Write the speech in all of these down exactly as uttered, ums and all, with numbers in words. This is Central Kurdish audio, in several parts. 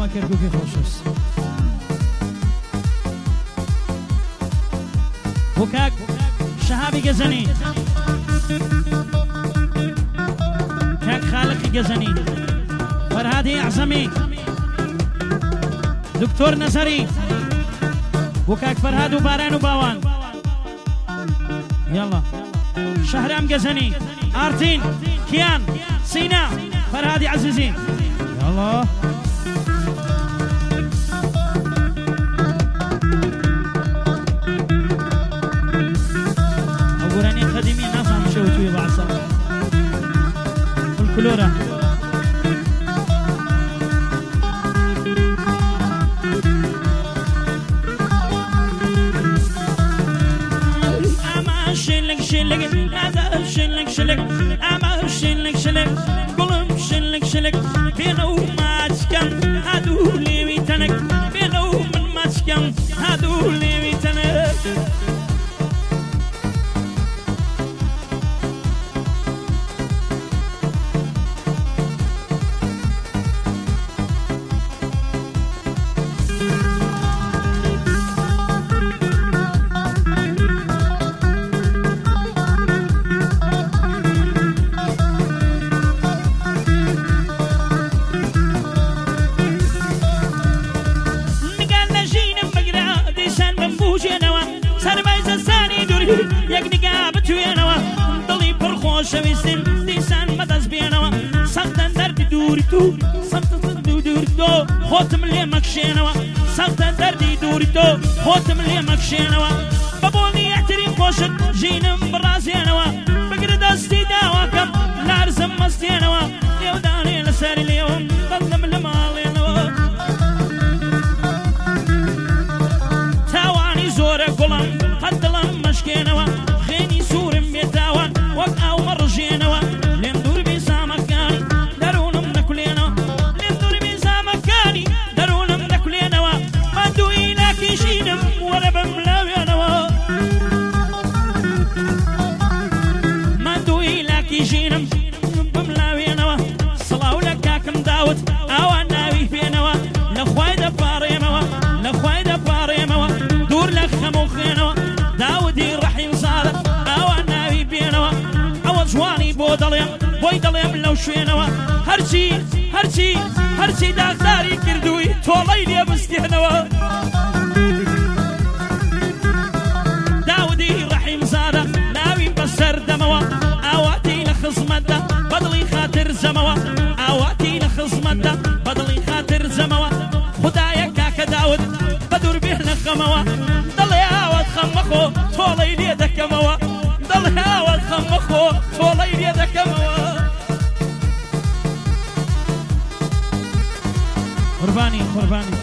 ما كركوكي خوشس وكاك شهابي جزني كاك خالقي جزني فرهادي أعظمي دكتور نصري وكاك فرهاد وباران وباوان يلا شهرام جزني آرتين كيان سينا فرهادي عزيزي يلا أقولاني قديمين نفهم شو توي بعصا الكلورة أما شلك شلك هذا شلك شلك أما شلك شلك قلب شلك شلك بينو ما تكن هادو لي ويتنك بينو من ما تكن هادو لي ويتنك شويسن ديسان مدز بينوا سقطن درد دوري تو سقطن دوري تو خوتم لي مكشينوا سقطن درد دوري تو خوتم لي مكشينوا بابوني احتري خوشك جينم برازينوا بقر دستي داواكم لارزم مستينوا يوداني لسر اليوم ظلم لمالينوا تاواني زور قلم قدلم مشكينوا خيني سورم بيتاوان وقعوا مرجينوا لندور بزامكاني درونم نكلينا لندور بزامكاني درونم نكلينا ما دوي لك شينم ولا بملاوينا ما دوي لك شينم بملاوينا صلاو لك كاكم داود او ناوي بينوا لخوايدا باريموا لخوايدا باريموا دور لك خموخينوا داودي رحيم صالح او ناوي بينوا جواني بو دڵێم بۆی دڵێم لەو شوێنەوە هەرچی هەرچی هەرچی داغداری کردووی تۆڵەی لێ بستێنەوە داودی ڕەحیم زادە ناویم بەسەر دەمەوە ئاواتی لە خزمەتدا بەدڵی خاتر زەمەوە ئاواتی لە خزمەتدا بەدڵی خاتر زەمەوە خودایە کاکە داود بەدوور بێ لە خەمەوە دڵێ ئاوات خەمەخۆ تۆڵەی لێ دەکەمەوە دڵێ ئاوات خەمەخۆ تۆڵەی لێ دەکەمەوە قوربانی قوربانی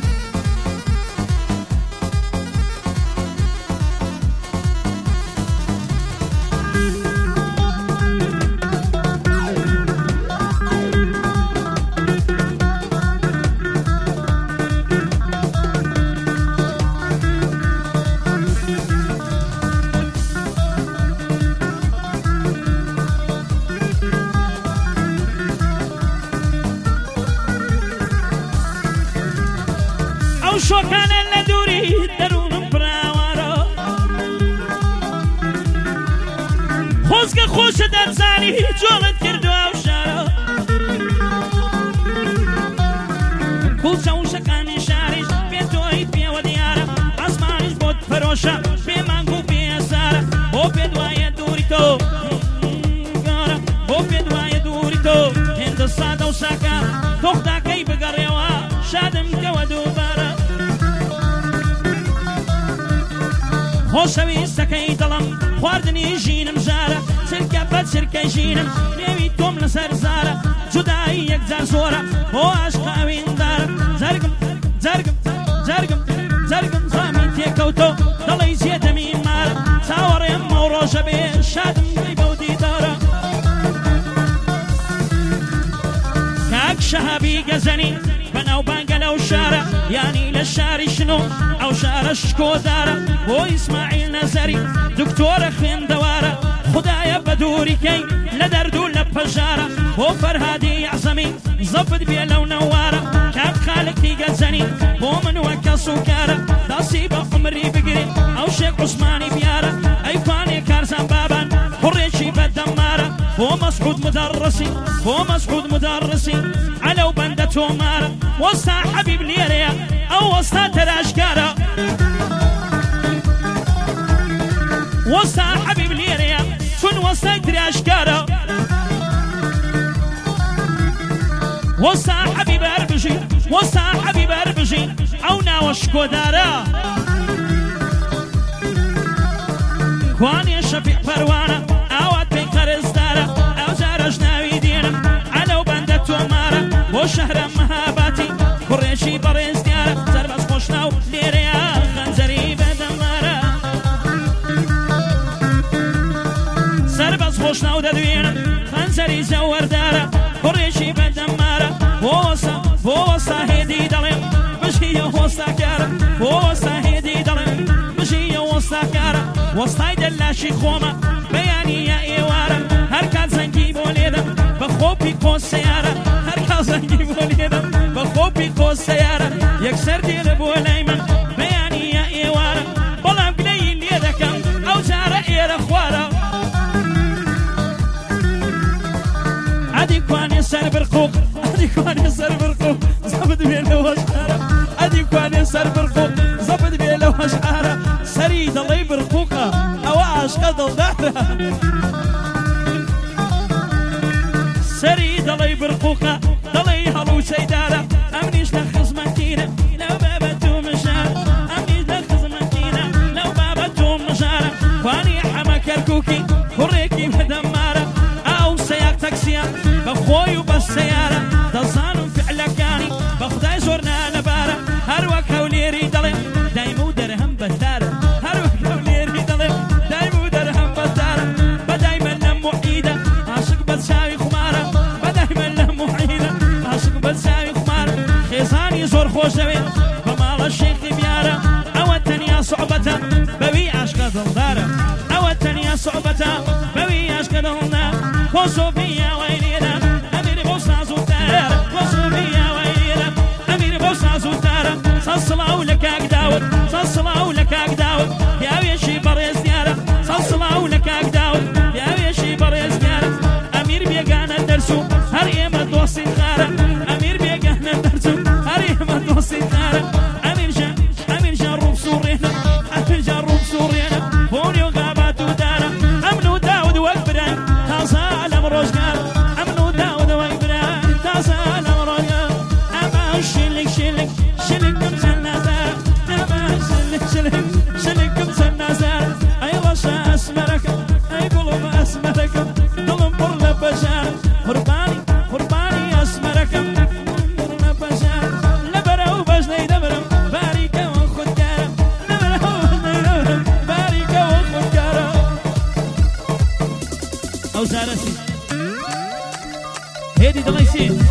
شوكان لدوري درون براوارا خوزك خوش درزاني جولت كردو او شارا كل شو شكاني شارش بيتوي بي وديارا عزمانش بود فروشا بي مانگو بي سارا او بدوايا دوري تو او بدوايا دوري تو هند الصادة وساكا تخدا كي بقريوا شادم كودو بارا خۆشەویستەکەی دڵم خواردنی ژینم ژارە چرکە بە چرکەی ژینم نێوی تۆم لەسەر زارە جودایی یەکجار زۆرە بۆ عاشقاویندارە جەرگم جەرگم جەرگم جەرگم زامی تێکەوتۆ دڵی جێدەمی مارە چاوەڕێم ئەو ڕۆژە بێ شادم گەی بەو دیدارە کاک شەهابی گەزەنی بەناو بانگە لەو شارە یانی لە شاری شنۆ ئەو شارە شکۆدارە بۆ ئیسماعیل نەزەری دکتۆرە خوێندەوارە خودایە بە دووریکەی لە دەرد و لە پەژارە بۆ فەرهادی عەزەمی زەفت بێ لەو نەوارە کاک خالق مدرسي بو مسعود مدرسي على وبندة ومارة وسطى حبيب ليريا أو وسطى تراشكارة وسطى حبيب ليريا شون وسطى تراشكارة وسطى حبيب أربجي وسطى حبيب أربجي عونا وشكو دارا كواني شفيق فروانة أوات بيقرز دارا أو زارج ناوي دينم على وبندة ومارة وشهر مهاباتي كريشي بريز ديارة زربس خوشناو ليريا خنزري بدمارة زربس خوشناو ددوينم خنزري زور دارة كريشي بدمارة ووصا ووصا هيدي دلم بجي ووصا كارة ووصا هيدي دلم بجي ووصا كارة وصاي دلاشي خوما بياني يا ايوارا هركات زنجي بوليدم بخوبي قوس سيارة هركات زنجي بوليدم بخوبي قوس سيارة يكسر دير بوليمن بياني يا ايوارا بلام قليل ليدكم او زارة اير اخوارا عدي كواني سر برقوق عدي كواني سر برقوق زبد بيلو وشعارة عدي كواني سر برقوق زبد بيلو وشعارة سريد الله يبرقوقه او عشق ضلدارة سريد الله يبرقوقه ضلي هلو سيدارة امنيش لخز مكينة لو بابتو مشارة امنيش لخز مكينة لو بابتو مشارة فاني حما كركوكي كوريكي بدمارة او سياق تاكسيا بخوي وبالسيارة دزانو فعلكاني بخداي زورنا نبارة هروك هوليري دلي دايمو درهم بثارة هروك هوليري دلي دايمو درهم بثارة بدايما لمو عيدة عاشق بتساوي خمارة بدايما لمو عيدة عاشق بتساوي خمارة خيزاني زور خوش دوين بمال الشيخ بيارة او التانية صعبة بوي عشق دلدارة او التانية صعبة بوي عشق دلدارة خوصو فيا ويلينا امير بوصا زوتارة خوصو فيا ويلينا امير بوصا زوتارة صلصلاو لك اقداود صلصلاو لك اقداود يا ويشي بريز ديارة صلصلاو لك اقداود يا ويشي بريز ديارة امير بيقانا الدرسو هر ايما دوسي خارة امير بيقانا الدرسو هر ايما دوسي خارة امير جان امير جان روب سورينا امير جان روب سورينا بوني وغابات ودارة امنو داود واكبران تازا علم روزقار امنو داود واكبران تازا علم روزقار اما شلك شلك شلك كمسن نازار اما شلك شلك شلك كمسن نازار اي رشا اسمرك اي قلوب اسمرك ظلم برنا بشار قرباني قرباني اسمرك برنا بشار لبرو بجني دبرم باريكا وخد كارم لبرو بجني دبرم باريكا وخد كارم او زارتي هيدي دليسين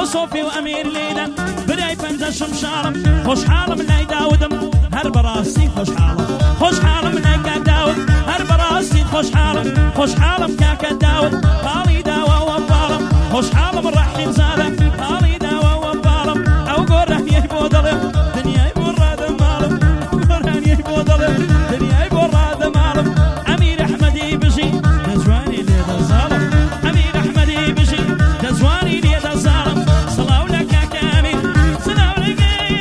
صوفي وأمير ليدا براي بنزا شمشارم خوش حالم لاي داودم هر براسي خوش حالم خوش حالم لاي كاك داود هر براسي خوش حالم خوش حالم كاك داود قالي داوا وبارم خوش حالم الرحيم زادم قالي داوا وبارم أو قرح يهبو ظلم دنيا يبور هذا مالم قرح يهبو ظلم دنيا يبور هذا مالم أمير أحمدي بشي دزواني ليدا ظالم أمير أحمدي بشي دزواني ليدا ظالم صلاو لك يا كامل صلاو لك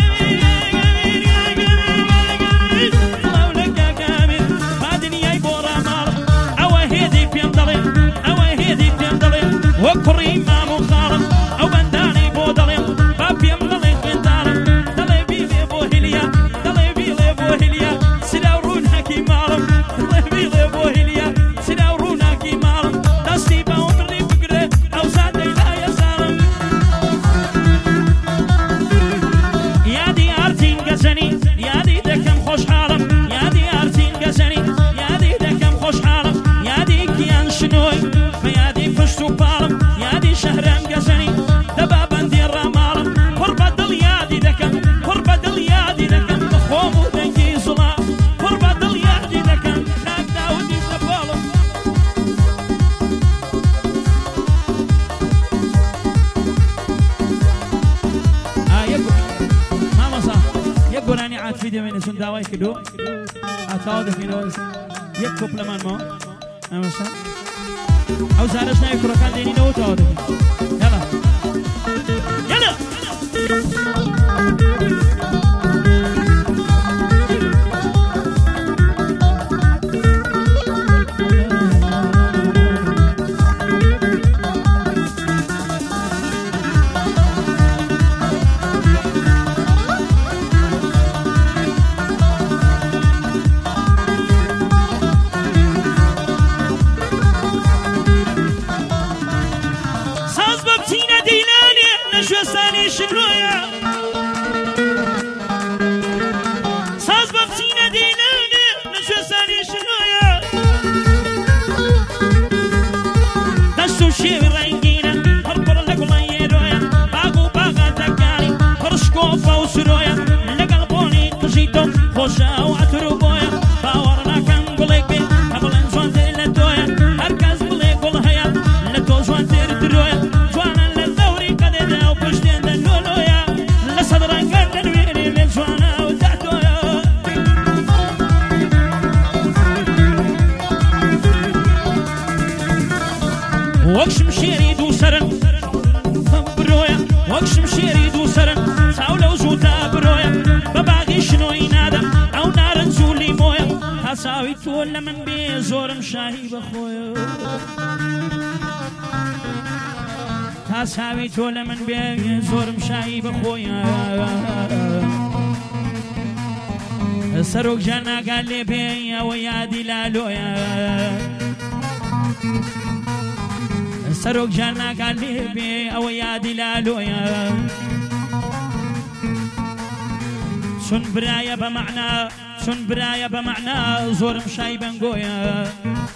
صلاو لك يا كامل هادني يبور مالم أو هيدي بيم ظلم أو هيدي بيم ظلم وكريم ما مخالم أو بنداني بو ظلم بابي ملي قنطارم دلبي ليبو هليا دلبي ليبو هليا سلاورون هكي مالم دلبي ليبو هليا سلاورون هكي مالم دستي باومري فكرة أو زادي لا يسالم يا دي أرتين قزني يا دي دكم خوش حالم يا دي أرتين قزني يا دي دكم خوش حالم يا دي كيان شنوي يا دي فشتو بالم يا دي شهرم قزني دبا بندي الرمالم قربة دل يا دي دكم قربة دل يا دي دكم خوم ودنجي صلاة قربة دل يا دي دكم كاك داود يتبالم آه يقول ماما صح يقول أني عاد فيديو من سن داواي كدو أتعود في نوز يكوب لمن ما أما صح أو زارشنا يكرا كان ديني نو تعود يلا يلا ساز ببتينا ديلاني نشوى ساني شنويا ساز ببتينا ديلاني نشوى ساني شنويا دستو شير رنجينا هربر لك الله يرويا باقو باقا تكاني فرشكو فوسرويا لقلبوني قشيتو خوشا وعترو بويا باورنا كان قليك بي قبل انزوان تلتويا هركز بليك والهيا لتو زوان تردرويا جوانا للثوري قد داو بشتين دلولويا لصدرا قد نويري من جوانا ودعتويا وقش مشيري دو سرن برويا وقش مشيري دو سرن ساولو زوتا برويا بباقي شنو ينادى او نار نزولي مويا هساوي تولى من بي زور مشاهي بخويا هساوي تولى من بي زور مشاهي بخويا سروق جانا قال لي بيا ويا دي لالويا سروق جانا قال لي بيا ويا دي لالويا سن برايا بمعنى سن برايا بمعنى زور مشاي بنقويا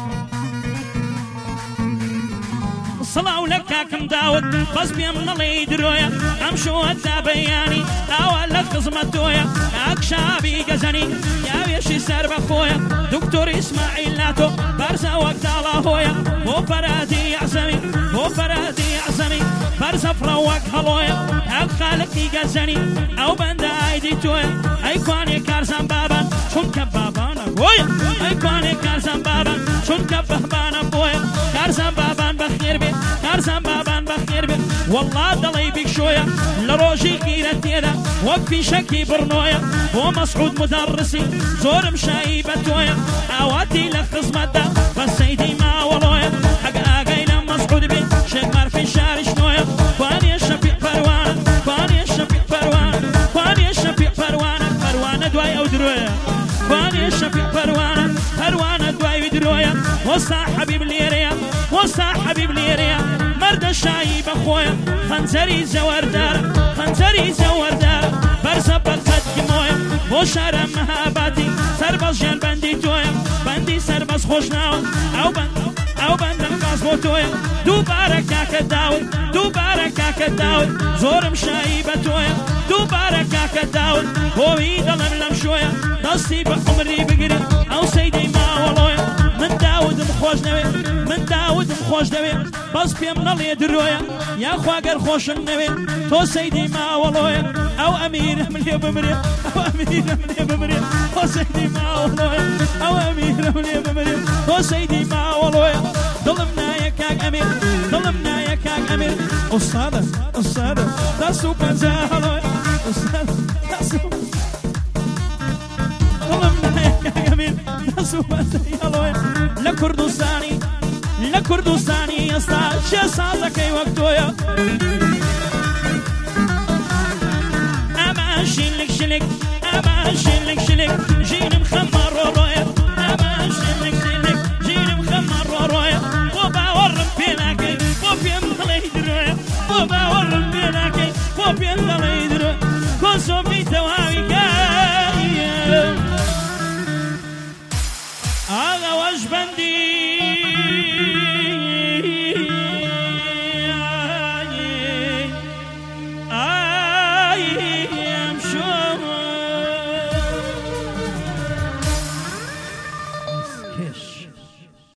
صلاة لك كم داود بس بيم نلي درويا امشو هدا بياني اول قزمتويا كاك شابي قزني يا ويشي سر بخويا دكتور اسماعيل لاتو برزا وقت الله هويا مو فرادي عزمي مو فرادي عزمي برزا فروك هلويا هاك خالقي قزني او بندا ايدي تويا ايكواني كارزان بابا شون كبابانا بويا ايكواني كارزان بابا شون كبابانا بويا كارزان بابا بخير بي كارزان بابا بخير بي والله دلي بك شوية لروجي قيرتينا وفي شكي برنويا ومسعود مدرسي زور مشاي بتويا اواتي لخص مدى بس سيدي ما ولويا حق اقاي لما مسعود بي شمر في الشارع شنويا واني الشفيق فروانة واني الشفيق فروانة واني الشفيق فروانة فروانة دواي او درويا واني الشفيق فروانة فروانة دواي درويا وصا حبيب ليريا وصا حبيب ليريا مرد الشاي بخويا خنزري زور دار خنزري زور دار برزا برزت كمويا وشارع مهاباتي سرباز جان بندي تويا بندي سرباز خوشناو او بند او بند القاس بوتويا دوباره كاك داود دوباره كاك کاکە داوت زۆرم شایی بە تۆیە دووبارە کاکە داوت بۆی دەڵم لەم شۆیە دەستی بە عمری بگرێ ئەو سەیدەی ماوەڵۆیە من داودم خۆش نەوێ من داودم خۆش دەوێ بەس پێم نەڵێ درۆیە یاخواگەر خۆشم نەوێ تۆ سەیدەی ماوەڵۆیە ئەو ئەمیرەم لێ بمرێ ئەو ئەمیرەم لێ بمرێ تۆ سەیدەی ماوەڵۆیە ئەو ئەمیرەم لێ بمرێ تۆ سەیدەی ماوەڵۆیە دڵم نایە کاک ئەمیر دڵم نایە کاک ئەمیر ئوستادە ئوستادە دەست و پەنجە هەڵۆیە ئوستادە دەست و دڵم نایە کاک ئەمیر دەست و پەنجەی هەڵۆیە لە کوردستانی لە کوردستانی ئێستا چێ سازەکەی وەک تۆیە ئەمان شیلک شلک ئەمان شیلک شلک